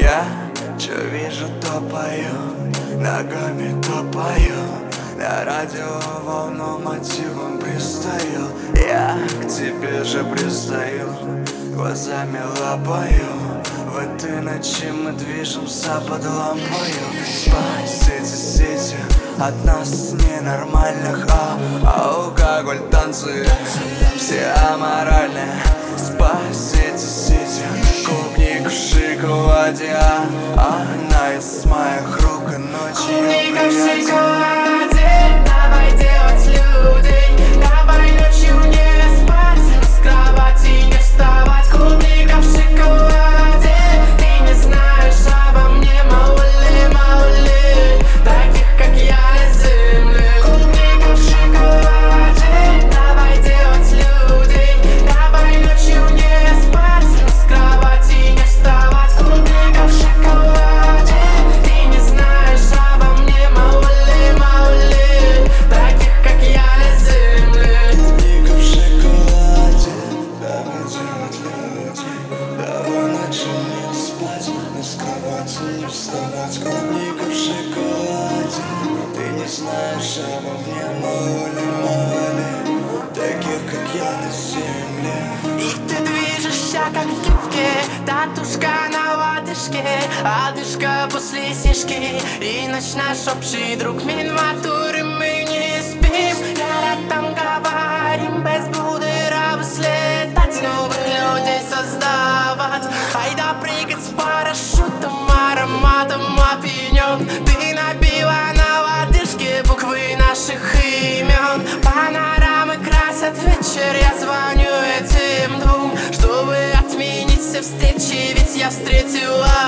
Я чё вижу, то пою, ногами топаю, на радио волну мотивом пристаю. Я к тебе же пристаю, глазами лапаю. В этой ночи мы движемся под лампою. Спать сети от нас ненормальных, алкоголь, танцы, все аморальные. Спать сети, клубник в шоколаде, она из моих рук и ночью клубника в шоколаде, давай делать людей, давай ночью не спать, с кровати не вставать. Клубника в шоколаде, ты не знаешь обо мне, маули, таких как я на земле. Клубника в шоколаде, давай делать людей, давай ночью не спать, с кровати не вставать. Клубника в шоколаде, ты не знаешь обо мне, маули, таких как я на земле. Клубника в шоколаде, давай делать людей, давай ночью не спать, но с кровати не вставать. Клубника в шоколаде, ты не знаешь обо мне, маули, таких как я на земле. И ты движешься как в гифке, татушка на лодыжке, одышка после снежки. И ночь наш общий друг, минватуры мы не спим. Там говорим, без будера взлетать, новых людей создавать. Айда прыгать с парашютом, ароматом опьянен. Ты набила на лодыжке буквы наших имен. Панорамы красят вечер, я звоню этим двум, чтобы отменить все встречи, ведь я встретила